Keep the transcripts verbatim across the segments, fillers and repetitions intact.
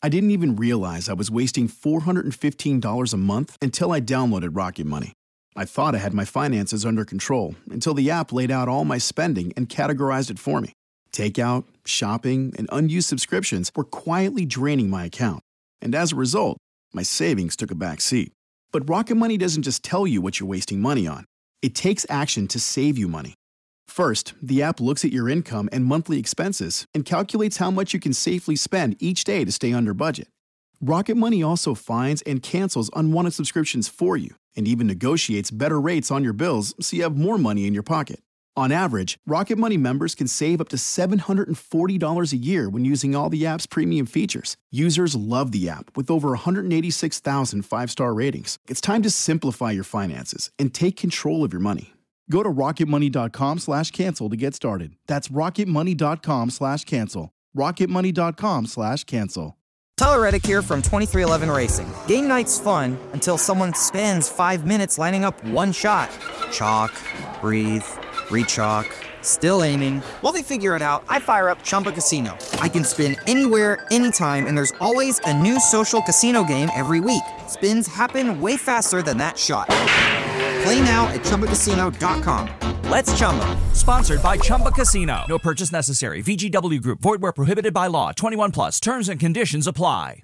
I didn't even realize I was wasting four hundred fifteen dollars a month until I downloaded Rocket Money. I thought I had my finances under control until the app laid out all my spending and categorized it for me. Takeout, shopping, and unused subscriptions were quietly draining my account. And as a result, my savings took a back seat. But Rocket Money doesn't just tell you what you're wasting money on. It takes action to save you money. First, the app looks at your income and monthly expenses and calculates how much you can safely spend each day to stay under budget. Rocket Money also finds and cancels unwanted subscriptions for you and even negotiates better rates on your bills so you have more money in your pocket. On average, Rocket Money members can save up to seven hundred forty dollars a year when using all the app's premium features. Users love the app with over one hundred eighty-six thousand five-star ratings. It's time to simplify your finances and take control of your money. Go to rocketmoney.com slash cancel to get started. That's rocketmoney.com slash cancel. rocketmoney.com slash cancel. Tyler Reddick here from twenty-three eleven Racing. Game night's fun until someone spends five minutes lining up one shot. Chalk, breathe, re-chalk, still aiming. While they figure it out, I fire up Chumba Casino. I can spin anywhere, anytime, and there's always a new social casino game every week. Spins happen way faster than that shot. Play now at Chumba Casino dot com. Let's Chumba. Sponsored by Chumba Casino. No purchase necessary. V G W Group. Void where prohibited by law. twenty-one plus. Terms and conditions apply.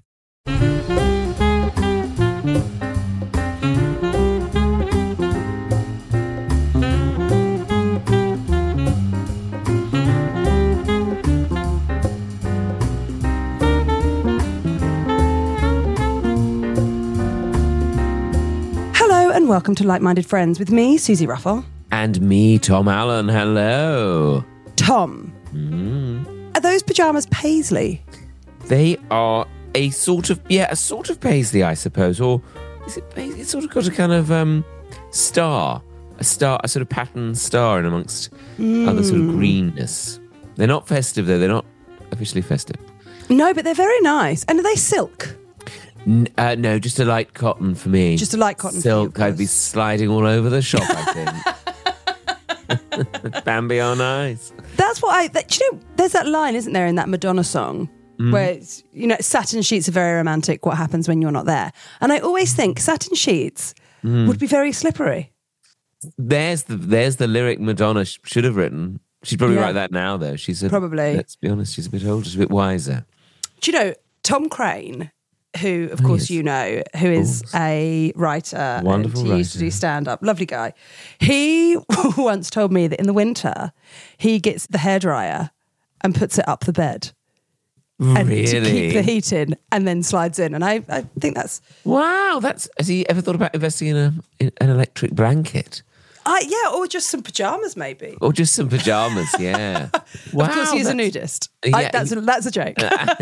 Hello and welcome to Like-Minded Friends with me, Susie Ruffle. And me, Tom Allen. Hello. Tom, Mm. are those pyjamas paisley? They are a sort of, yeah, a sort of paisley, I suppose. Or is it paisley? It's sort of got a kind of um, star. A star, a sort of patterned star in amongst mm. other sort of greenness. They're not festive, though. They're not officially festive. No, but they're very nice. And are they silk? N- uh, no, just a light cotton for me. Just a light cotton Silk, for you, I'd be sliding all over the shop, I think. Bambi on ice. That's what I... That, you know, there's that line, isn't there, in that Madonna song, mm. where, it's, you know, satin sheets are very romantic, what happens when you're not there? And I always think satin sheets mm. would be very slippery. There's the there's the lyric Madonna sh- should have written. She'd probably Yeah. write that now, though. She's a, Probably. Let's be honest, she's a bit older, she's a bit wiser. Do you know, Tom Crane, who, of Oh, course, yes. you know, who is Of a writer. Wonderful and he used to writer. do stand-up. Lovely guy. He once told me that in the winter, he gets the hairdryer and puts it up the bed. And Really? to keep the heat in and then slides in. And I, I think that's... Wow, that's... Has he ever thought about investing in, a, in an electric blanket? Uh, yeah, or just some pyjamas, maybe. Or just some pyjamas, yeah. Wow, Of course, he's a that's- nudist. Yeah, I, that's, a, that's a joke.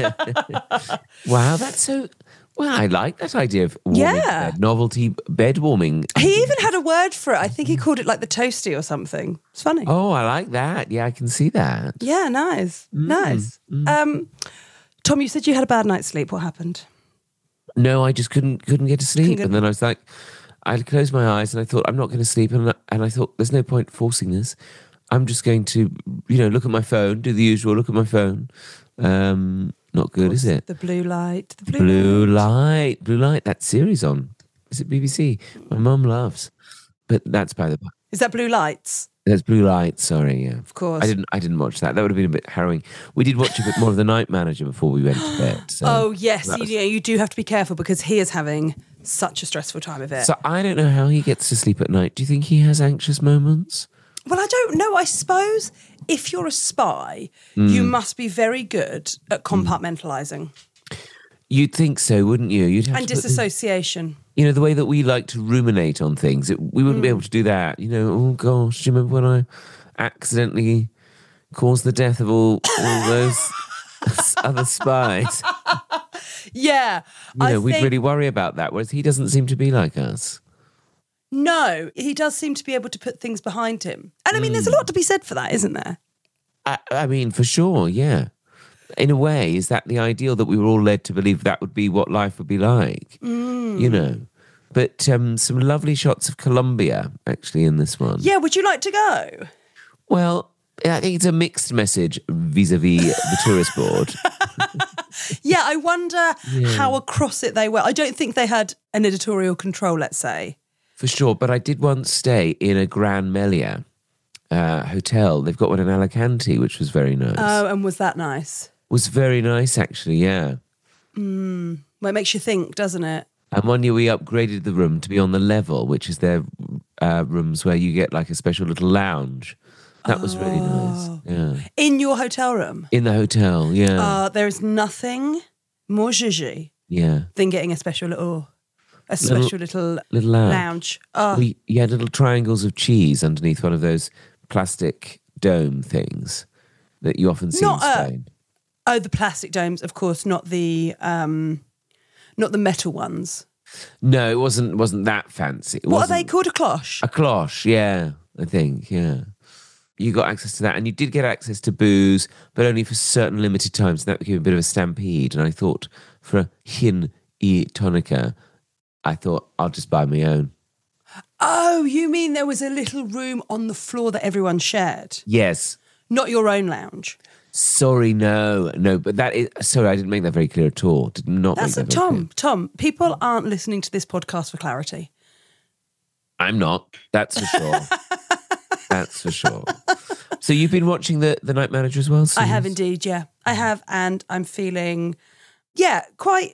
Wow, that's so... Well, I like that idea of warming Yeah. bed, novelty bed warming. He even had a word for it. I think he called it like the toasty or something. It's funny. Oh, I like that. Yeah, I can see that. Yeah, nice. Nice. Um, Tom, you said you had a bad night's sleep. What happened? No, I just couldn't couldn't get to sleep. get- And then I was like, I closed my eyes and I thought, I'm not going to sleep. And, and I thought, there's no point forcing this. I'm just going to, you know, look at my phone, do the usual, look at my phone. Um, not good, is it? The blue light. The blue, Blue light. Light, Blue Light, that series on. Is it B B C? My mum loves. But that's by the by. Is that Blue Lights? That's Blue Light, sorry, yeah. Of course. I didn't I didn't watch that. That would have been a bit harrowing. We did watch a bit more of The Night Manager before we went to bed. So Oh, yes. that You, was- yeah, you do have to be careful because he is having such a stressful time of it. So I don't know how he gets to sleep at night. Do you think he has anxious moments? Well, I don't know. I suppose if you're a spy, you must be very good at compartmentalising You'd think so, wouldn't you? You'd have and to put the- disassociation. you know, the way that we like to ruminate on things. It, we wouldn't be able to do that. You know, oh gosh, do you remember when I accidentally caused the death of all, all those other spies? Yeah. You I know, we'd think, really worry about that, whereas he doesn't seem to be like us. No, he does seem to be able to put things behind him. And I mean, there's a lot to be said for that, isn't there? I, I mean, for sure, yeah. In a way, is that the ideal that we were all led to believe that would be what life would be like? You know. But um, some lovely shots of Colombia, actually, in this one. Yeah, would you like to go? Well, I think it's a mixed message vis-a-vis the tourist board. Yeah, I wonder how across it they were. I don't think they had an editorial control, let's say. For sure, but I did once stay in a Gran Melia uh, hotel. They've got one in Alicante, which was very nice. Oh, and was that nice? Was very nice, actually, yeah. Mm. Well, it makes you think, doesn't it? And one year we upgraded the room to be on the level, which is their uh, rooms where you get like a special little lounge. That was really nice. Yeah. In your hotel room? In the hotel, yeah. Uh, there is nothing more zhuzhy yeah. than getting a special little, a special little, little, little lounge. lounge. Oh. We, you had little triangles of cheese underneath one of those plastic dome things that you often see Not in a- Spain. Oh, the plastic domes, of course, not the um, not the metal ones. No, it wasn't wasn't that fancy. It What are wasn't- they called? A cloche? A cloche, yeah, I think, yeah. You got access to that, and you did get access to booze, but only for certain limited times. And that became a bit of a stampede. And I thought, for a gin y tonica, I thought I'll just buy my own. Oh, you mean there was a little room on the floor that everyone shared? Yes. Not your own lounge? Sorry, no, no, but that is sorry. I didn't make that very clear at all. Did not. That's make a, that very Tom. clear. Tom, people aren't listening to this podcast for clarity. I'm not. That's for sure. That's for sure. So you've been watching the the Night Manager as well? I have Suze? indeed, yeah. I have, and I'm feeling, yeah, quite,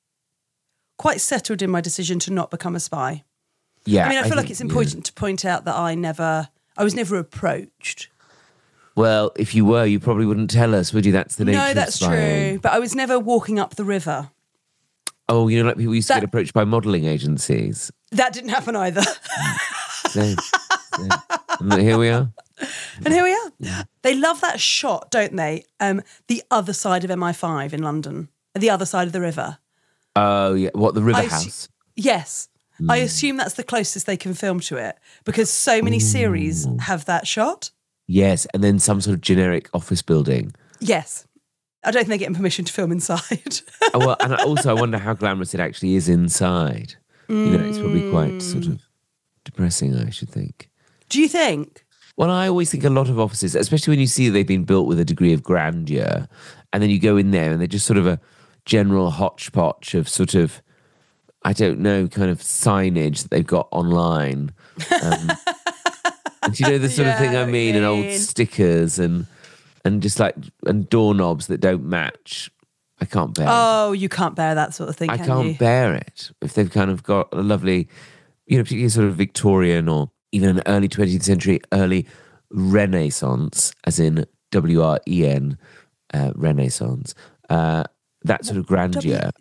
quite settled in my decision to not become a spy. Yeah. I mean, I feel like think- it's important to point out that I never, I was never approached. yeah. Well, if you were, you probably wouldn't tell us, would you? That's the nature No, of that's spying. true. But I was never walking up the river. Oh, you know, like people used to That- get approached by modelling agencies. That didn't happen either. Same, same. And here we are. And here we are. They love that shot, don't they? Um, the other side of M I five in London, the other side of the river. Oh, yeah. What, the River I assu- House? Yes. I assume that's the closest they can film to it because so many series have that shot. Yes, and then some sort of generic office building. Yes. I don't think they're getting permission to film inside. Oh, well, and I- also I wonder how glamorous it actually is inside. You know, it's probably quite sort of depressing, I should think. Do you think? Well, I always think a lot of offices, especially when you see they've been built with a degree of grandeur, and then you go in there and they're just sort of a general hodgepodge of sort of, I don't know, kind of signage that they've got online. Um, and you know the sort of thing Yeah, I mean, and old mean. stickers and and just like and doorknobs that don't match. I can't bear. it. Oh, you can't bear that sort of thing, I can can't you? bear it. If they've kind of got a lovely, you know, particularly sort of Victorian or even an early twentieth century, early Renaissance, as in W R E N, uh, Renaissance, uh, that sort of grandeur,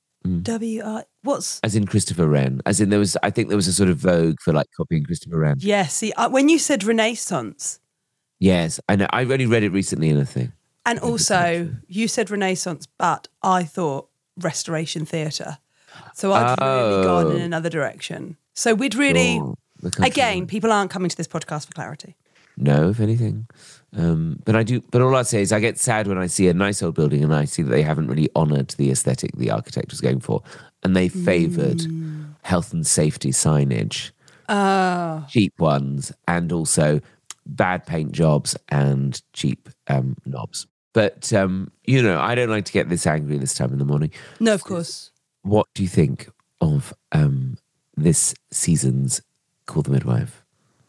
W R. What's. as in Christopher Wren, as in there was, I think there was a sort of vogue for like copying Christopher Wren. Yeah, see, uh, when you said Renaissance, Yes, I know. I only read it recently in a thing. and also you said Renaissance, but I thought Restoration Theatre. So I'd really gone Oh. in another direction. So we'd really. Oh, the country Again, one. people aren't coming to this podcast for clarity. No, if anything. Um, but I do. But all I'd say is I get sad when I see a nice old building and I see that they haven't really honoured the aesthetic the architect was going for, and they favoured Mm. health and safety signage, Oh. cheap ones, and also bad paint jobs and cheap um, knobs. But um, you know, I don't like to get this angry this time in the morning. No, of course. What do you think of um, this season's Call the Midwife?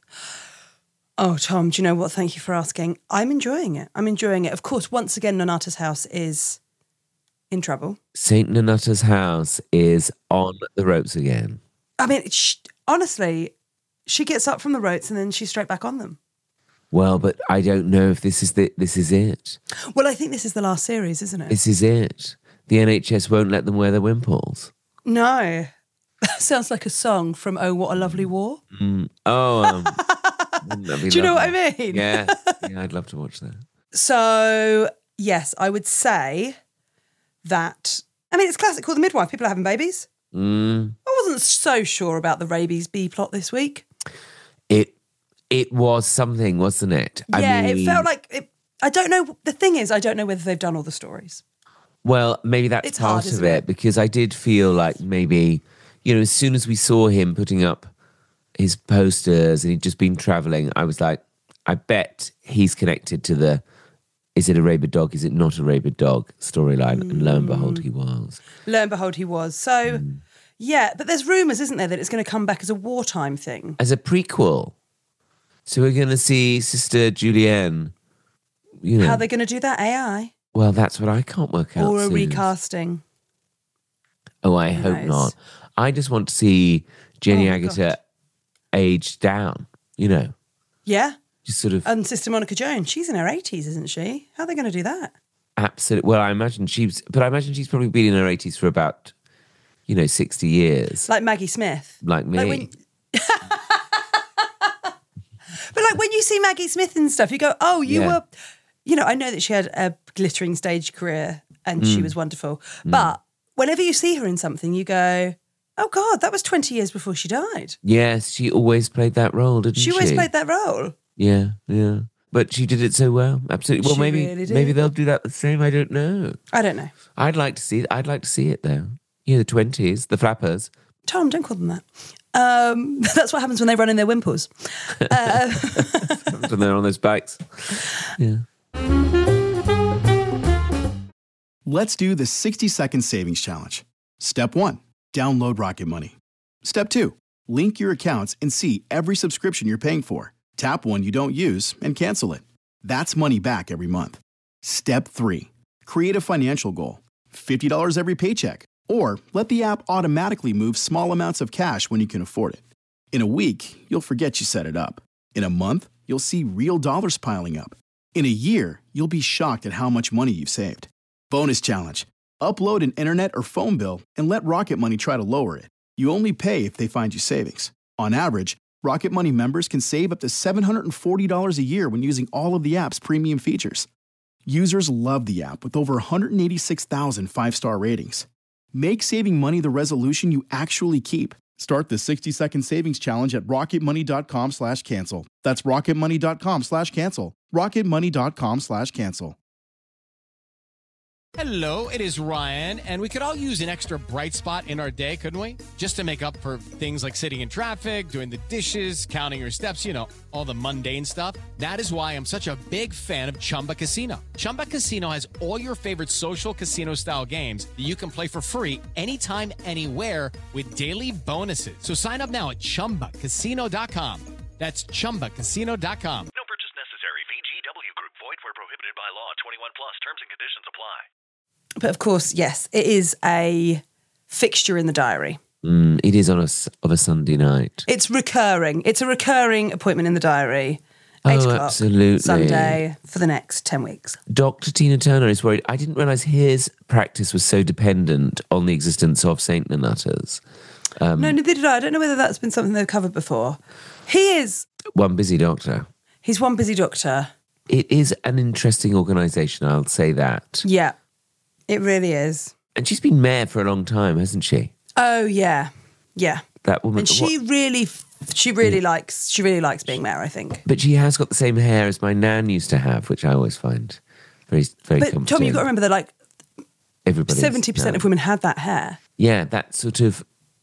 Oh, Tom, do you know what? Thank you for asking. I'm enjoying it. I'm enjoying it. Of course, once again, Nonata's house is in trouble. Saint Nonata's house is on the ropes again. I mean, sh- honestly, she gets up from the ropes and then she's straight back on them. Well, but I don't know if this is the this is it. Well, I think this is the last series, isn't it? This is it. The N H S won't let them wear their wimples. No. That sounds like a song from Oh, What a Lovely War. Mm. Oh, um, wouldn't that be Do you know what lovely? I mean? Yeah, yeah, I'd love to watch that. So, yes, I would say that, I mean, it's classic Call the Midwife. People are having babies. Mm. I wasn't so sure about the rabies B plot this week. It it was something, wasn't it? yeah, mean, it felt like, it, I don't know, the thing is, I don't know whether they've done all the stories. Well, maybe that's It's part hard, of isn't it, it? because I did feel like maybe, you know, as soon as we saw him putting up his posters and he'd just been traveling, I was like, I bet he's connected to the is it a rabid dog? Is it not a rabid dog storyline? Mm. And lo and behold, he was. Lo and behold, he was. So, mm. yeah, but there's rumours, isn't there, that it's going to come back as a wartime thing? As a prequel. So we're going to see Sister Julienne. You know. How are they going to do that? A I? Well, that's what I can't work out. Or a soon. recasting. Oh, I Who hope knows? not. I just want to see Jenny Oh, Agutter God. aged down, you know. Yeah. Just sort of... And Sister Monica Jones, she's in her eighties, isn't she? How are they going to do that? Absolutely. Well, I imagine she's... But I imagine she's probably been in her eighties for about, you know, sixty years. Like Maggie Smith. Like me. Like when... But like when you see Maggie Smith and stuff, you go, oh, you Yeah. were... You know, I know that she had a glittering stage career and Mm. she was wonderful. But whenever you see her in something, you go, oh, God, that was twenty years before she died. Yes, she always played that role, didn't she? She always played that role. Yeah, yeah. But she did it so well. Absolutely. Well, She maybe really did. maybe they'll do that the same. I don't know. I don't know. I'd like to see I'd like to see it though. Yeah, the twenties, the flappers. Tom, don't call them that. Um, that's what happens when they run in their wimples. Uh, When they're on those bikes. Yeah. Let's do the sixty second savings challenge. Step one, download Rocket Money. Step two, link your accounts and see every subscription you're paying for. Tap one you don't use and cancel it. That's money back every month. Step three, create a financial goal. fifty dollars every paycheck. Or let the app automatically move small amounts of cash when you can afford it. In a week, you'll forget you set it up. In a month, you'll see real dollars piling up. In a year, you'll be shocked at how much money you've saved. Bonus challenge. Upload an internet or phone bill and let Rocket Money try to lower it. You only pay if they find you savings. On average, Rocket Money members can save up to seven hundred forty dollars a year when using all of the app's premium features. Users love the app with over one hundred eighty-six thousand five-star ratings. Make saving money the resolution you actually keep. Start the sixty second savings challenge at rocketmoney.com slash cancel. That's rocketmoney.com slash cancel. rocketmoney.com slash cancel. Hello, it is Ryan, and we could all use an extra bright spot in our day, couldn't we? Just to make up for things like sitting in traffic, doing the dishes, counting your steps, you know, all the mundane stuff. That is why I'm such a big fan of Chumba Casino. Chumba Casino has all your favorite social casino-style games that you can play for free anytime, anywhere with daily bonuses. So sign up now at chumba casino dot com. That's chumba casino dot com. No purchase necessary. V G W Group. Void where prohibited by law. twenty-one plus. Terms and conditions apply. but of course, yes, it is a fixture in the diary. Mm, it is on a, s- of a Sunday night. It's recurring. It's a recurring appointment in the diary. Eight Oh, o'clock, absolutely. Sunday for the next ten weeks. Doctor Tina Turner is worried. I didn't realise his practice was so dependent on the existence of Saint Nutters. Um, no, neither did I. I don't know whether that's been something they've covered before. He is, One busy doctor. he's one busy doctor. It is an interesting organisation, I'll say that. Yeah, it really is. And she's been mayor for a long time, hasn't she? Oh, yeah. Yeah. That woman. And she what- really, she really likes, she really likes being mayor, I think. But she has got the same hair as my nan used to have, which I always find very, very But comforting. Tom, you've got to remember that like Everybody's seventy percent now. of women had that hair. Yeah, that sort of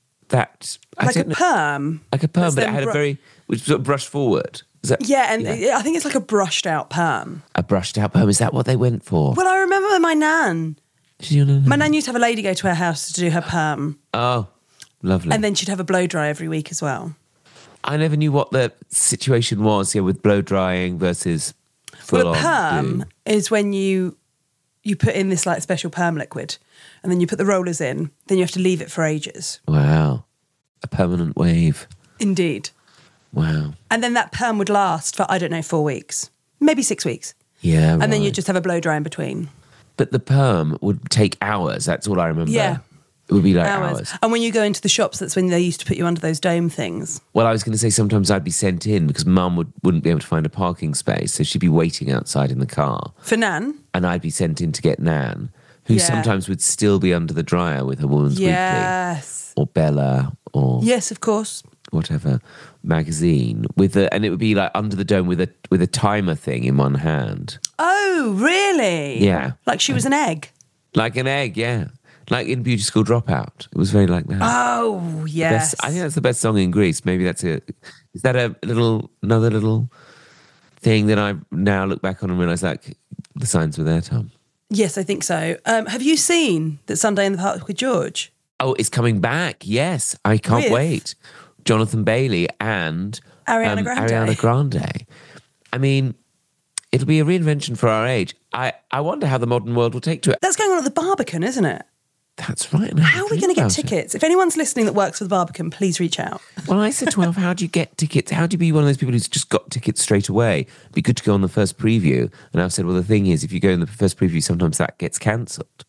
that I Like a don't know- perm. like a perm, that's but it then had a bru- very which sort of brushed forward. Is that Yeah, and I think it's like a brushed out perm. a brushed out perm? Is that what they went for? Well, I remember my nan. Did you know? My nan used to have a lady go to her house to do her perm. Oh, lovely. And then she'd have a blow dry every week as well. I never knew what the situation was here with blow drying versus full Well, a on perm doing. is when you you put in this like special perm liquid and then you put the rollers in, then you have to leave it for ages. Wow, a permanent wave. Indeed. Wow. And then that perm would last for, I don't know, four weeks, maybe six weeks. Yeah, And then right. you just have a blow dry in between. But the perm would take hours. That's all I remember. Yeah. It would be like Hours. hours. And when you go into the shops, that's when they used to put you under those dome things. Well, I was going to say sometimes I'd be sent in because Mum would, wouldn't be able to find a parking space, so she'd be waiting outside in the car, For Nan? and I'd be sent in to get Nan, who Yeah. sometimes would still be under the dryer with her Woman's Yes. Weekly or Bella or Yes, of course. whatever magazine with the, and it would be like under the dome with a with a timer thing in one hand, Oh, really? Yeah. Like she was an egg? like an egg, yeah, like in Beauty School Dropout. It was very like that. Oh, yes. Best, I think that's the best song in Greece. Maybe that's a. Is that a little another little thing that I now look back on and realize like the signs were there, Tom. Yes, I think so. Um, have you seen that Sunday in the Park with George? Oh, it's coming back. Yes, I can't With? wait. Jonathan Bailey and Ariana um, Grande. Ariana Grande. I mean, it'll be a reinvention for our age. I, I wonder how the modern world will take to it. That's going on at the Barbican, isn't it? That's right. I How are we forget going to get about it. tickets? If anyone's listening that works for the Barbican, please reach out. Well, I said to Alf, how do you get tickets? How do you be one of those people who's just got tickets straight away? It'd be good to go on the first preview. And I said, well, the thing is, if you go in the first preview, sometimes that gets cancelled.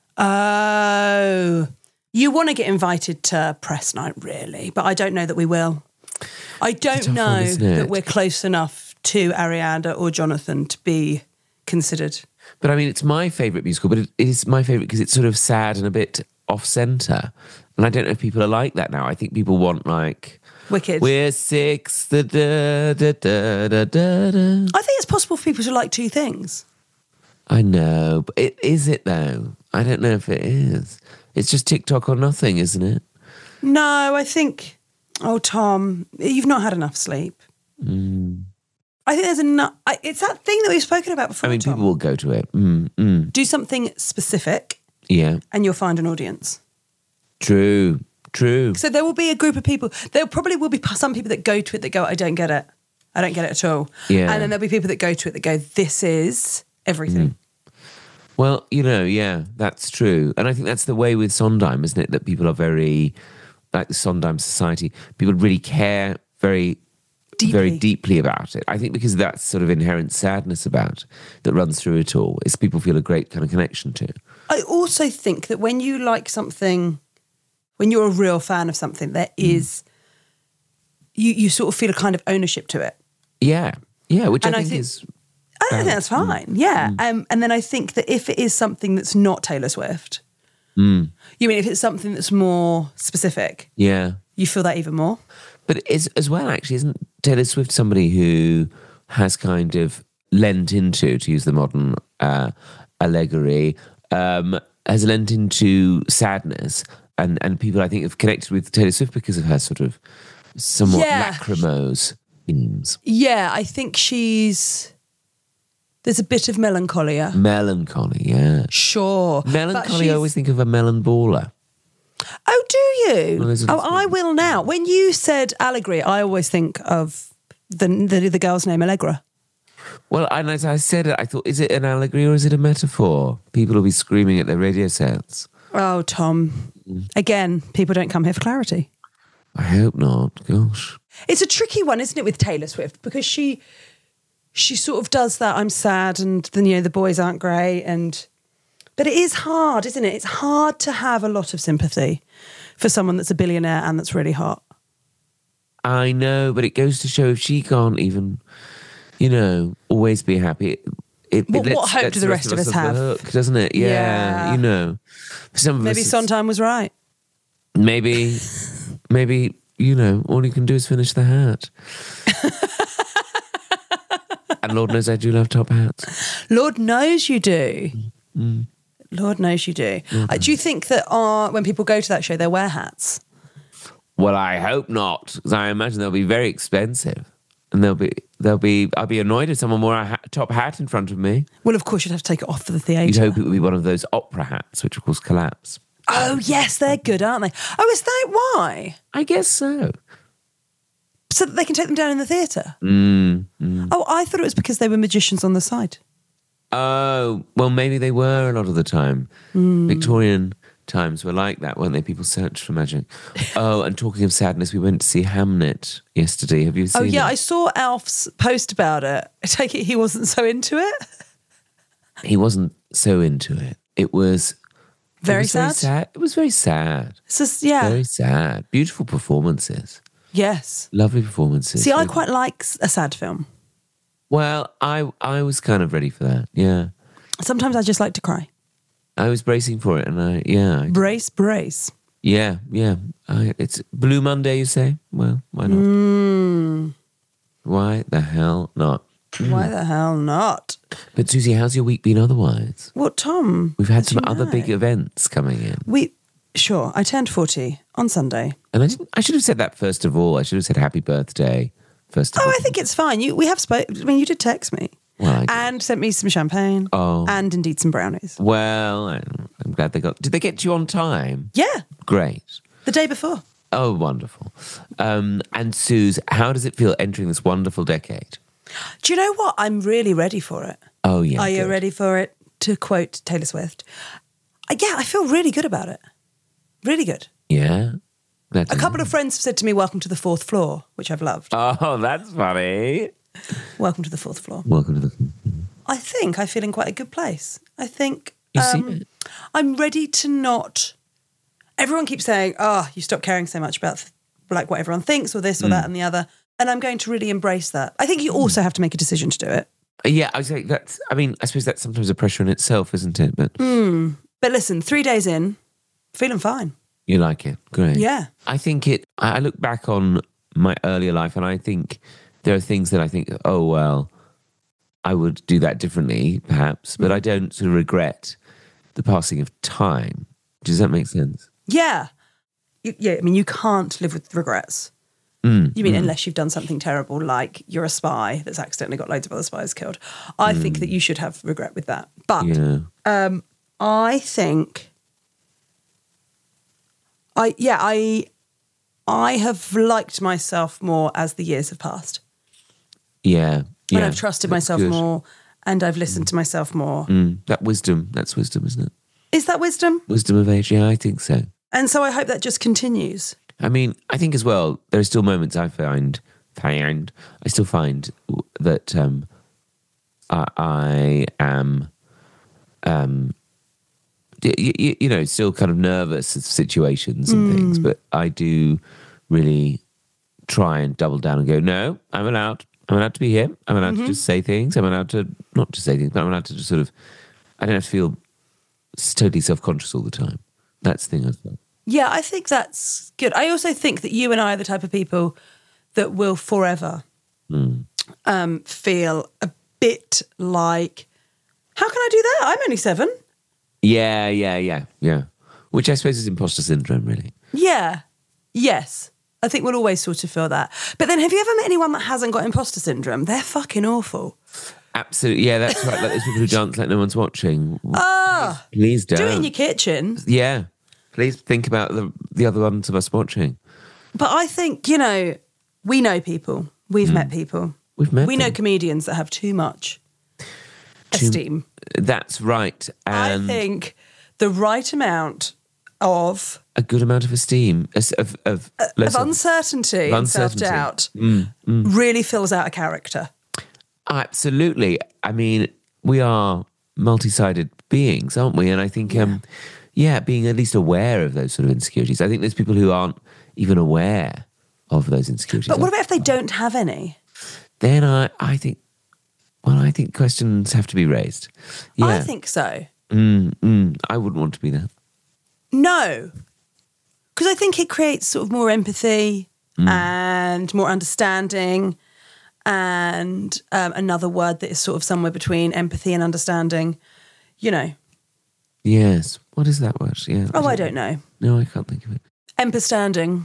Oh, you want to get invited to press night, really, but I don't know that we will. I don't tough know one, isn't it? that we're close enough to Ariana or Jonathan to be considered. But I mean, it's my favourite musical, but it, it is my favourite because it's sort of sad and a bit off-centre. And I don't know if people are like that now. I think people want like... Wicked. We're six, da, da, da, da, da, da, da. I think it's possible for people to like two things. I know, but it, is it though? I don't know if it is. It's just TikTok or nothing, isn't it? No, I think... Oh, Tom, you've not had enough sleep. Mm. I think there's enough... I, it's that thing that we've spoken about before, I mean, Tom. people will go to it. Mm, mm. Do something specific Yeah, and you'll find an audience. true, true. So there will be a group of people. There probably will be some people that go to it that go, I don't get it. I don't get it at all. Yeah. And then there'll be people that go to it that go, this is everything. Well, you know, yeah, that's true. And I think that's the way with Sondheim, isn't it? That people are very, like the Sondheim Society, people really care very, Deeply. very deeply about it. I think because that's sort of inherent sadness about that runs through it all. It's people feel a great kind of connection to. I also think that when you like something, when you're a real fan of something, there is, you, you sort of feel a kind of ownership to it. Yeah, yeah, which And I I think think- is... I think that's fine, yeah. Um, and then I think that if it is something that's not Taylor Swift, Mm. you mean if it's something that's more specific, Yeah. you feel that even more? But is, as well, actually, isn't Taylor Swift somebody who has kind of lent into, to use the modern uh, allegory, um, has lent into sadness, and, and people, I think, have connected with Taylor Swift because of her sort of somewhat Yeah. lachrymose themes. Yeah, I think she's... There's a bit of melancholia. Melancholy, yeah. Sure. but Melancholy, I she's- always think of a melon baller. Oh, do you? Well, there's a- oh, I will now. When you said allegory, I always think of the the, the girl's name, Allegra. Well, and as I said it, I thought, is it an allegory or is it a metaphor? People will be screaming at their radio sets. Oh, Tom. Again, people don't come here for clarity. I hope not. Gosh. It's a tricky one, isn't it, with Taylor Swift? Because she she sort of does that, I'm sad and then, you know, the boys aren't great. And but it is hard, isn't it? It's hard to have a lot of sympathy for someone that's a billionaire and that's really hot. I know, but it goes to show if she can't even, you know, always be happy. It, it, What- it what lets- hope lets do the rest of us off have? The hook, doesn't it? Yeah, Yeah. you know. For some of Maybe us, it's- Sondheim was right. Maybe, maybe, you know, all you can do is finish the hat. And Lord knows I do love top hats. Lord knows you do. Lord knows you do. Uh, do you think that uh, when people go to that show, they wear hats? Well, I hope not, because I imagine they'll be very expensive, and they'll be, they'll be. I'd be annoyed if someone wore a hat, top hat in front of me. Well, of course, you'd have to take it off for the You'd theatre. hope it would be one of those opera hats, which of course collapse. Oh, yes, they're good, aren't they? Oh, is that why? I guess so. So that they can take them down in the theatre? Mm, mm. Oh, I thought it was because they were magicians on the side. Oh, well, maybe they were a lot of the time. Hmm. Victorian times were like that, weren't they? People searched for magic. Oh, and talking of sadness, we went to see Hamnet yesterday. Have you seen Oh, yeah, it? I saw Alf's post about it. I take it he wasn't so into it? He wasn't so into it. It was... Very it was sad? Very sad. It was very sad. It's just, yeah. Very sad. Beautiful performances. Yes. Lovely performances. See, I And- quite like s- a sad film. Well, I I was kind of ready for that. Yeah. Sometimes I just like to cry. I was bracing for it, and I yeah, I, Brace, brace. yeah, yeah. I, it's Blue Monday, you say? Well, why not? Mm. Why the hell not? Why the hell not? But Susie, how's your week been otherwise? What, Tom? We've had As some you other know. big events coming in, We, sure, I turned forty on Sunday. and I didn't. I should have said that first of all. I should have said happy birthday first of Oh, all. I think it's fine. You, we have spoke. I mean, you did text me. Well, I did. And sent me some champagne. Oh. And indeed some brownies. Well, I'm I'm glad they got... Did they get to you on time? Yeah. Great. The day before. Oh, wonderful. Um, and Suze, how does it feel entering this wonderful decade? Do you know what? I'm really ready for it. Oh, yeah. Are you good. ready for it? To quote Taylor Swift. Uh, yeah, I feel really good about it. Really good. Yeah? That's A couple of friends have said to me, welcome to the fourth floor, which I've loved. Oh, that's funny. Welcome to the fourth floor. Welcome to the... I think I feel in quite a good place. I think You see um, it? I'm ready to not... Everyone keeps saying, oh, you stop caring so much about like what everyone thinks or this or Mm. that and the other. And I'm going to really embrace that. I think you also have to make a decision to do it. Yeah, I was like, that's... I mean, I suppose that's sometimes a pressure in itself, isn't it? But Mm. But listen, three days in, feeling fine. you like it. Great. Yeah. I think it... I I look back on my earlier life and I think there are things that I think, oh, well, I would do that differently, perhaps. But I don't sort of regret the passing of time. Does that make sense? Yeah. You, yeah, I mean, you can't live with regrets. Mm, You mean mm. unless you've done something terrible, like you're a spy that's accidentally got loads of other spies killed. I think that you should have regret with that. But Yeah. um, I think, I yeah, I I have liked myself more as the years have passed. Yeah. Yeah. And I've trusted That's myself good. more, and I've listened to myself more. Mm, that wisdom. That's wisdom, isn't it? Is that wisdom? Wisdom of age. Yeah, I think so. And so I hope that just continues. I mean, I think as well, there are still moments I find, find I still find that um, I, I am, um, you, you, you know, still kind of nervous of situations and Mm. things, but I do really try and double down and go, no, I'm allowed. I'm allowed to be here. I'm allowed Mhm. to just say things. I'm allowed to, not to say things, but I'm allowed to just sort of, I don't have to feel totally self-conscious all the time. That's the thing as well. Yeah, I think that's good. I also think that you and I are the type of people that will forever Mm. um, feel a bit like, how can I do that? I'm only seven. Yeah, yeah, yeah, yeah. Which I suppose is imposter syndrome, really. Yeah. Yes. I think we'll always sort of feel that. But then have you ever met anyone that hasn't got imposter syndrome? They're fucking awful. Absolutely, yeah, that's right. Like those people who dance like no one's watching. Ah, Please don't. do it in your kitchen. Yeah, please think about the the other ones of us watching. But I think, you know, we know people. We've met people. We've met We know them. comedians that have too much esteem. That's right, and I think the right amount of a good amount of esteem, of of, of, low of self- uncertainty of and uncertainty. self-doubt Mm, mm. really fills out a character. Absolutely. I mean, we are multi-sided beings, aren't we? And I think, yeah. um, yeah, being at least aware of those sort of insecurities. I think there's people who aren't even aware of those insecurities. But what about if they don't have any? Then I, I think, well, I think questions have to be raised. Yeah. I think so. Mm, mm, I wouldn't want to be that. No. Because I think it creates sort of more empathy Mm. and more understanding and um, another word that is sort of somewhere between empathy and understanding, you know. Yes. What is that word? Yeah. Oh, I don't know. No, I can't think of it. Empastanding.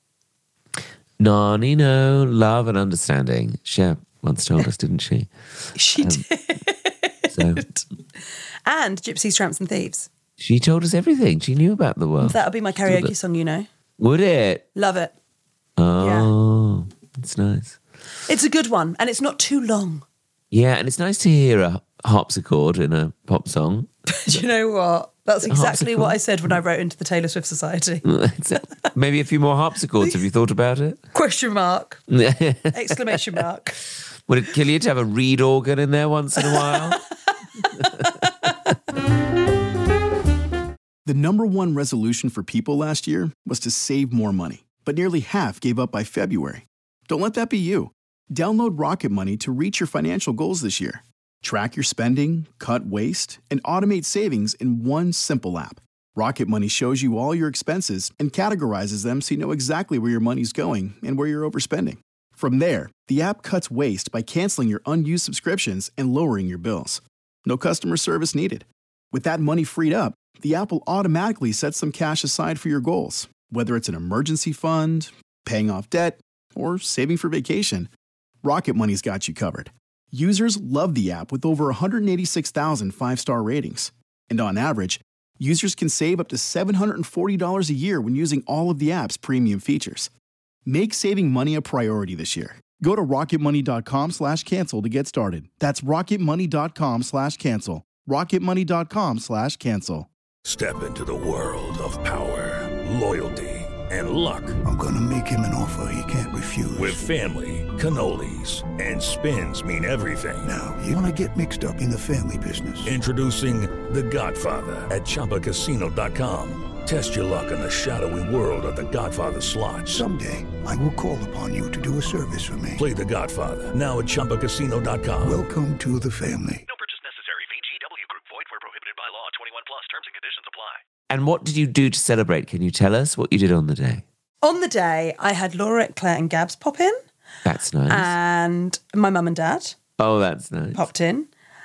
Nani no, love and understanding. Shep once told us, didn't she? She Um, did. So And Gypsies, Tramps and Thieves. she told us everything. She knew about the world. That'll be my Told karaoke us. song, you know. Would it? Love it. Oh, it's nice. It's a good one and it's not too long. Yeah, and it's nice to hear a harpsichord in a pop song. Do you know what? That's exactly harpsichord. what I said when I wrote into the Taylor Swift Society. Maybe a few more harpsichords. Have you thought about it? Question mark. Would Exclamation mark. it kill you to have a reed organ in there once in a while? The number one resolution for people last year was to save more money, but nearly half gave up by February. Don't let that be you. Download Rocket Money to reach your financial goals this year. Track your spending, cut waste, and automate savings in one simple app. Rocket Money shows you all your expenses and categorizes them so you know exactly where your money's going and where you're overspending. From there, the app cuts waste by canceling your unused subscriptions and lowering your bills. No customer service needed. With that money freed up, the app will automatically set some cash aside for your goals, whether it's an emergency fund, paying off debt, or saving for vacation. Rocket Money's got you covered. Users love the app with over one hundred eighty-six thousand five-star ratings. And on average, users can save up to seven hundred forty dollars a year when using all of the app's premium features. Make saving money a priority this year. Go to rocketmoney.com slash cancel to get started. That's rocketmoney.com slash cancel. rocketmoney.com slash cancel. Step into the world of power, loyalty, and luck. I'm gonna make him an offer he can't refuse. With family, cannolis, and spins mean everything. Now, you wanna get mixed up in the family business. Introducing The Godfather at Chumba Casino dot com. Test your luck in the shadowy world of The Godfather slot. Someday, I will call upon you to do a service for me. Play The Godfather now at Chumba Casino dot com. Welcome to the family. No purchase necessary. V G W Group. Void where prohibited by law. twenty-one plus. Terms and conditions apply. And what did you do to celebrate? Can you tell us what you did on the day? On the day, I had Laura, Claire and Gabs pop in. That's nice. And my mum and dad oh, that's nice. popped in.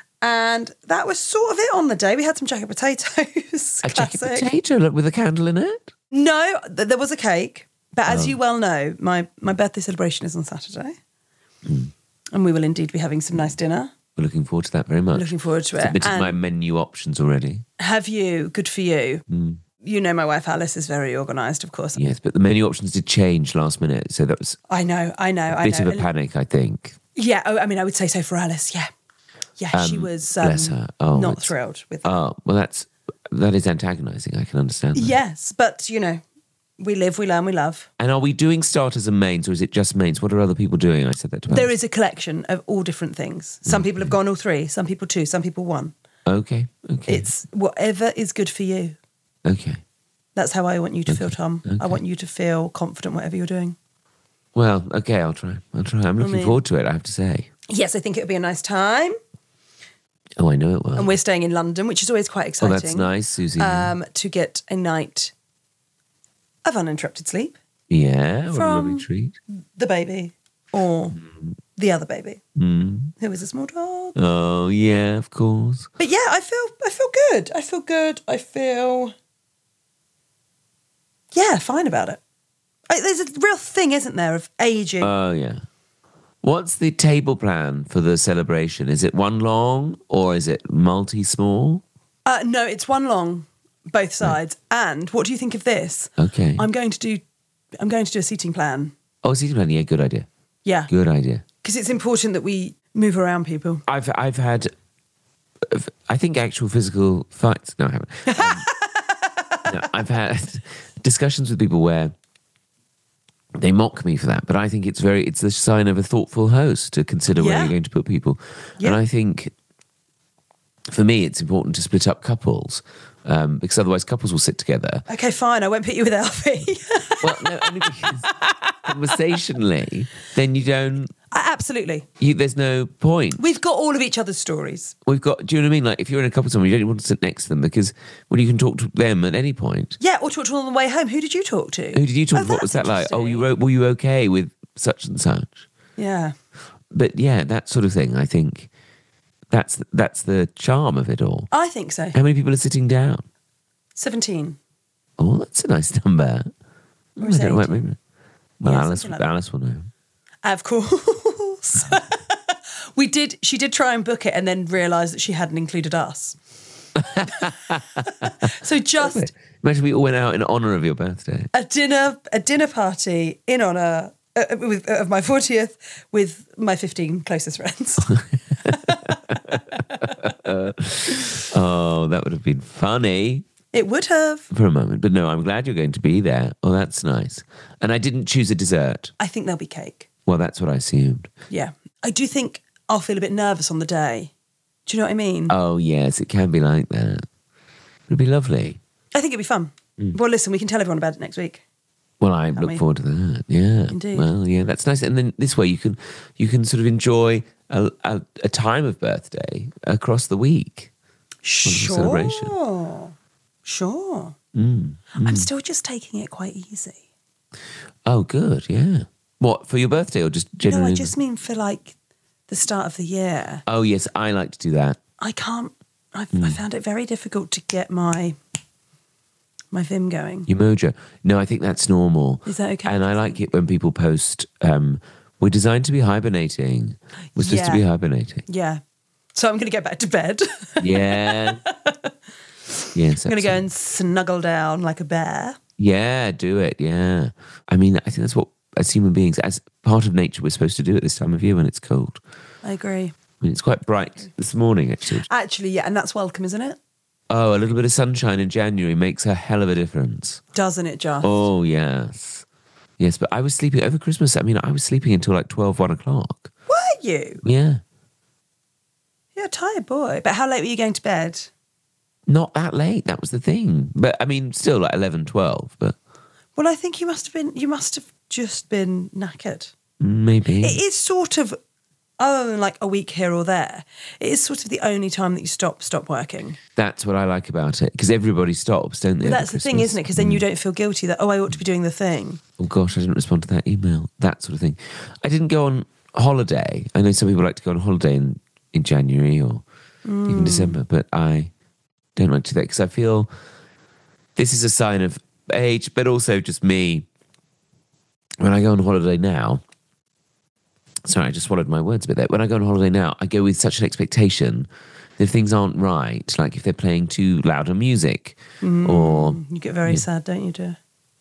And that was sort of it on the day. We had some jacket potatoes. A jacket Classic. potato look, with a candle in it? No, th- there was a cake. But as Oh. you well know, my, my birthday celebration is on Saturday. Mm. And we will indeed be having some nice dinner. We're looking forward to that very much. Looking forward to it. Submitted And my menu options already. have you? Good for you. Mm. You know my wife Alice is very organised, of course. Yes, but the menu options did change last minute, so that was I know, I know, a I bit know. of a panic, I think. Yeah, oh, I mean, I would say so for Alice, yeah. Yeah, she Um, was um, bless her. Oh, not it's- thrilled with that. Oh, well, that's that is antagonising. I can understand that. Yes, but, you know, we live, we learn, we love. And are we doing starters and mains, or is it just mains? What are other people doing? I said that to There Alice. is a collection of all different things. Some people have gone all three, some people two, some people one. Okay, okay. It's whatever is good for you. Okay. That's how I want you to feel, Tom. I okay. want you to feel confident whatever you're doing. Well, okay, I'll try. I'll try. I'm looking mean- forward to it, I have to say. Yes, I think it would be a nice time. Oh, I know it will. And we're staying in London, which is always quite oh, exciting. that's nice, Susie. Um, to get a night of uninterrupted sleep. yeah, what a from- lovely treat. The baby or the other baby, Mm. who is a small dog. Oh, yeah, of course. But yeah, I feel I feel good. I feel good. I feel yeah, fine about it. I, there's a real thing, isn't there, of aging. Oh, yeah. What's the table plan for the celebration? Is it one long or is it multi-small? Uh, no, it's one long, both sides. And what do you think of this? Okay. I'm going to do. I'm going to do a seating plan. Oh, seating plan, yeah, good idea. Yeah, Good idea. because it's important that we move around people. I've I've had, I think actual physical fights. No, I haven't. Um, no, I've had discussions with people where they mock me for that, but I think it's very it's the sign of a thoughtful host to consider where Yeah. you're going to put people. Yeah. And I think for me, it's important to split up couples um, because otherwise couples will sit together. Okay, fine. I won't put you with Alfie. Well, no, only because conversationally, then you don't. Absolutely. You, there's no point. We've got all of each other's stories. We've got. Do you know what I mean? Like if you're in a couple somewhere, you don't want to sit next to them because well, you can talk to them at any point. Yeah, or talk to them on the way home. Who did you talk to? Who did you talk Oh, to? What was that's that like? Oh, you interesting. wrote. Were you okay with such and such? Yeah. But yeah, that sort of thing. I think that's that's the charm of it all. I think so. How many people are sitting down? seventeen. Oh, that's a nice number. Or is I don't know, it eighteen? maybe- Well, Yeah, Alice, something like that. Alice will know. Of course. we did. She did try and book it and then realise that she hadn't included us. So just Imagine we all went out in honour of your birthday. a dinner, a dinner party in honour uh, with, of my fortieth with my fifteen closest friends. Oh, that would have been funny It would have. for a moment. But no, I'm glad you're going to be there. Oh, that's nice. And I didn't choose a dessert. I think there'll be cake. Well, that's what I assumed. Yeah. I do think I'll feel a bit nervous on the day. Do you know what I mean? Oh, yes, it can be like that. It'd be lovely. I think it'd be fun. Well, listen, we can tell everyone about it next week. Well, I look we? forward to that. Yeah, Indeed. Well, yeah, that's nice. And then this way, you can you can sort of enjoy a, a, a time of birthday across the week. Sure. celebration. Sure. Mm. I'm still just taking it quite easy. Oh, good. Yeah. What for your birthday or just generally? No, I just mean for like the start of the year. Oh, yes, I like to do that. I can't. I've, Hmm. I found it very difficult to get my my Vim going. Your mojo. No, I think that's normal. Is that okay? And I like it when people post um, We're designed to be hibernating. We're supposed Yeah. to be hibernating. Yeah. So I'm going to go back to bed. Yeah. Yes. I'm going to go absolutely. and snuggle down like a bear. Yeah, do it. Yeah. I mean, I think that's what, as human beings, as part of nature, we're supposed to do at this time of year when it's cold. I agree. I mean, it's quite bright this morning, actually. Actually, yeah, and that's welcome, isn't it? Oh, a little bit of sunshine in January makes a hell of a difference. Doesn't it just? Oh, yes. Yes, but I was sleeping over Christmas. I mean, I was sleeping until like twelve, one o'clock. Were you? Yeah. You're a tired boy. But how late were you going to bed? Not that late. That was the thing. But I mean, still like eleven, twelve, but Well, I think you must have been, you must have just been knackered. maybe. It is sort of, other than like a week here or there, it is sort of the only time that you stop stop working. That's what I like about it. Because everybody stops, don't they? But over that's the thing, Christmas? isn't it? Because then you don't feel guilty that, oh, I ought to be doing the thing. Oh gosh, I didn't respond to that email. That sort of thing. I didn't go on holiday. I know some people like to go on holiday in, in January or even December, but I don't like to do that because I feel this is a sign of age, but also just me. When I go on holiday now, sorry, I just swallowed my words a bit there. When I go on holiday now, I go with such an expectation that if things aren't right, like if they're playing too louder music or You get very sad, don't you, dear?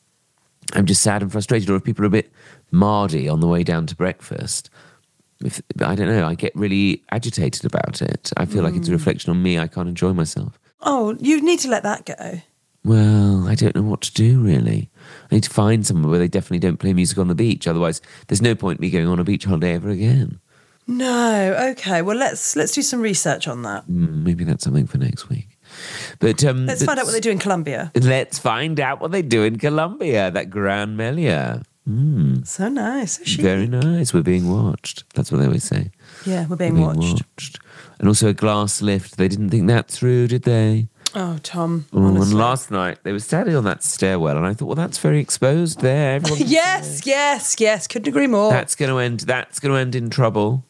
I'm just sad and frustrated, or if people are a bit mardy on the way down to breakfast, if, I don't know, I get really agitated about it. I feel like it's a reflection on me. I can't enjoy myself. Oh, you need to let that go. Well, I don't know what to do, really. I need to find somewhere where they definitely don't play music on the beach. Otherwise, there's no point me going on a beach holiday ever again. No, okay. Well, let's let's do some research on that. Mm, maybe that's something for next week. But um, Let's find out what they do in Colombia. Let's find out what they do in Colombia, that Gran Melia. Mm, So nice. So chic. very nice. We're being watched. That's what they always say. Yeah, we're being Being watched. watched. And also a glass lift. They didn't think that through, did they? Oh, Tom. Oh, and honestly. last night they were standing on that stairwell, and I thought, well, that's very exposed there. Everyone, Yes, yes, yes. Couldn't agree more. that's going to end. That's going to end in trouble.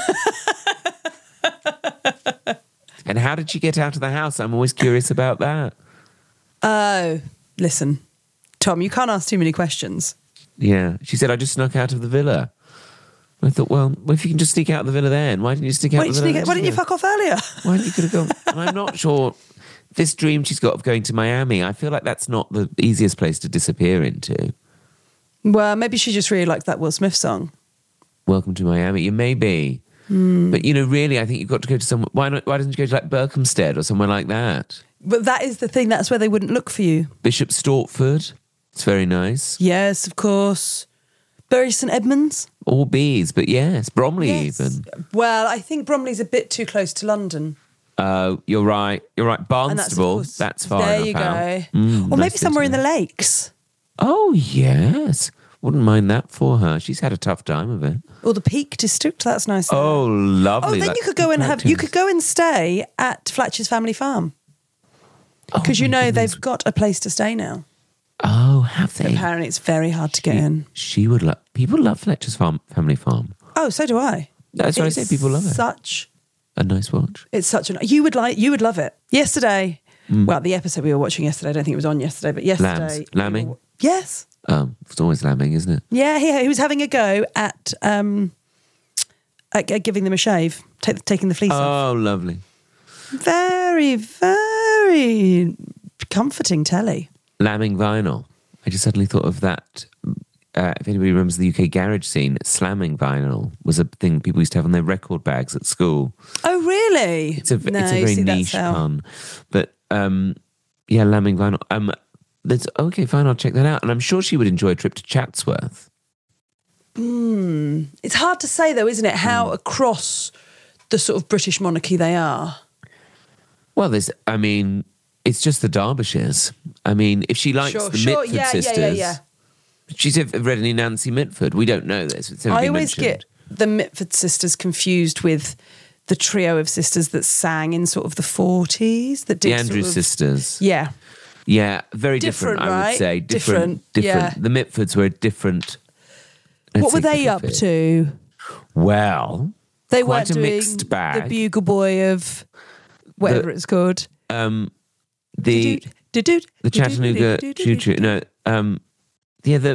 And how did she get out of the house? I'm always curious about that. Oh, listen, Tom, you can't ask too many questions. Yeah, she said, I just snuck out of the villa. I thought, well, well, if you can just sneak out of the villa, then why didn't you sneak out Why of didn't, the you villa? sneak- why didn't you ages ago? fuck off earlier? Why didn't you could have gone? And I'm not sure. This dream she's got of going to Miami, I feel like that's not the easiest place to disappear into. Well, maybe she just really liked that Will Smith song. Welcome to Miami. You may be. Hmm. But, you know, really, I think you've got to go to somewhere. Why, not, why doesn't you go to like Berkhamsted or somewhere like that? But that is the thing. That's where they wouldn't look for you. Bishop Stortford. It's very nice. Yes, of course. Bury St Edmunds. All bees, but yes. Bromley Yes. even. Well, I think Bromley's a bit too close to London. Oh, you're right. You're right. And that's, of Barnstable. course- That's, far There enough you go. out. Mm, or maybe nice somewhere in bit the of it. lakes. Oh, yes. Wouldn't mind that for her. She's had a tough time of it. Or the Peak District. That's nice. Oh, Oh, lovely. then Like you could go and have. You mountains. could go and stay at Fletcher's family farm Oh, because you my know goodness. they've got a place to stay now. Oh, have they? Apparently, it's very hard to get in. She would love. People love Fletcher's farm, family farm. Oh, so do I. That's what I It's say. People love it. Such. A nice watch. It's such an. You would like. You would love it. Yesterday. Mm. Well, the episode we were watching yesterday. I don't think it was on yesterday, but yesterday. Lambs. we Lambing? were- Yes. Um, it's always lambing, isn't it? Yeah, he, he was having a go at um, at, at giving them a shave, take, taking the fleece off. Oh, lovely. Very, very comforting telly. Lambing vinyl. I just suddenly thought of that. Uh, if anybody remembers the U K garage scene, slamming vinyl was a thing people used to have on their record bags at school. Oh, really? It's a No, it's a you very see, that's niche how- pun, but um, yeah, lambing vinyl. Um, that's okay. Fine, I'll check that out, and I'm sure she would enjoy a trip to Chatsworth. It's hard to say, though, isn't it? How Hmm. across the sort of British monarchy they are. Well, there's. I mean, it's just the Derbyshires. I mean, if she likes Sure, the sure, Mitford yeah, yeah, yeah, sisters, yeah. she's ever read any Nancy Mitford. We don't know this. It's never I been always mentioned. get the Mitford sisters confused with the trio of sisters that sang in sort of the forties. That the did Andrews sort of, sisters. Yeah. Yeah, very different. Different, I would right? say different. Different, Different. yeah. The Mitfords were a different. let's What were think they of up it. to? Well, They quite weren't a doing mixed bag. the Bugle Boy of whatever The- it's called. um, the Do-do, do-do, the do-do, Chattanooga do-do, Choo do-do. Choo. No, um, yeah, the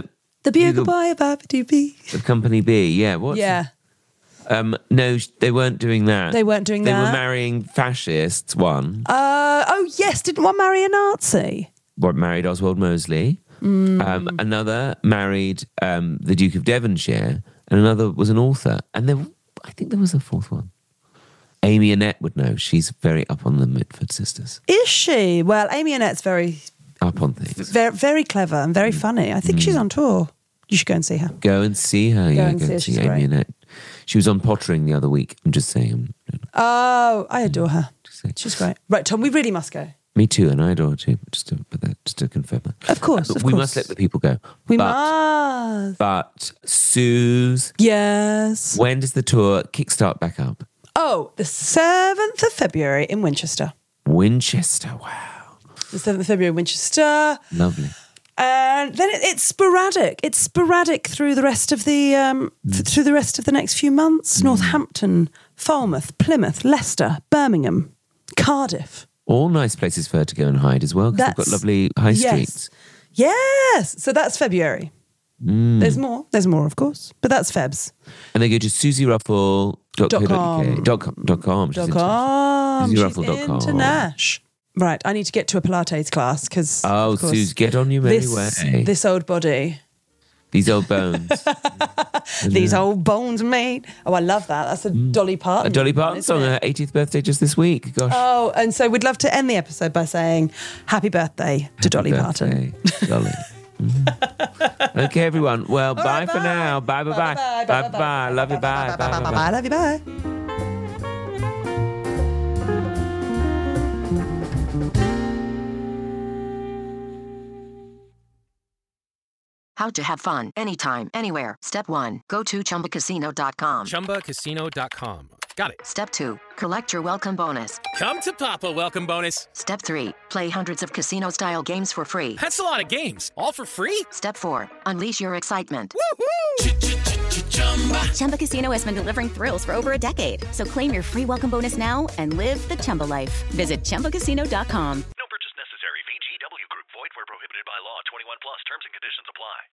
The Bugle Boy, Babadoo Bee. The Company B, yeah. What's Yeah. Um, no, sh- they weren't doing that. They weren't doing they that. They were marrying fascists, one. Uh, oh, yes. Didn't one marry a Nazi? What, married Oswald Mosley. Mm. Um, another married um, the Duke of Devonshire, and another was an author. And there, I think there was a fourth one. Amy Annette would know. She's very up on the Mitford sisters. Is she? Well, Amy Annette's very... Up on things. Very, very clever and very funny. I think mm. she's on tour. You should go and see her. Go and see her. Go yeah, and go see and her. see She's Amy great. Annette. She was on Pottering the other week. I'm just saying. Oh, I adore her. She's great. Right, Tom, we really must go. Me too, and I adore too. Just to, but that, just to confirm that. Of course, uh, of we course. must let the people go. We but, must. But Suze, yes. When does the tour kickstart back up? Oh, the seventh of February in Winchester. Winchester, wow. The seventh of February in Winchester. Lovely. And then it, it's sporadic. It's sporadic through the rest of the um, mm. th- through the rest of the next few months. Mm. Northampton, Falmouth, Plymouth, Leicester, Birmingham, Cardiff. All nice places for her to go and hide as well, because they've got lovely high yes. streets. Yes. So that's February. Mm. There's more. There's more, of course. But that's Febs. And they go to Susie Ruffle dot co dot U K. Dot com. Dot com. Dot com. Susie She's Ruffle dot com. internash. Right, I need to get to a Pilates class because... Oh, Suze, get on your merry this, way. This old body. These old bones. These old bones, mate. Oh, I love that. That's a mm. Dolly Parton. A Dolly Parton song, her eightieth birthday just this week. Gosh. Oh, and so we'd love to end the episode by saying happy birthday to happy Dolly birthday, Parton. Dolly. Mm. Okay, everyone. Well, All bye right, for bye. now. Bye, bye, bye. Bye, bye, Bye, bye, bye. bye. Love you, bye. Bye, bye, bye. I love you, bye. How to have fun anytime, anywhere. Step one, go to Chumba Casino dot com. Chumba Casino dot com. Got it. Step two, collect your welcome bonus. Come to Papa welcome bonus. Step three, play hundreds of casino-style games for free. That's a lot of games. All for free? Step four, unleash your excitement. Woohoo! Chumba Casino has been delivering thrills for over a decade. So claim your free welcome bonus now and live the Chumba life. Visit Chumba Casino dot com. No purchase necessary. V G W Group. Void where prohibited by law. twenty-one plus. Terms and conditions apply.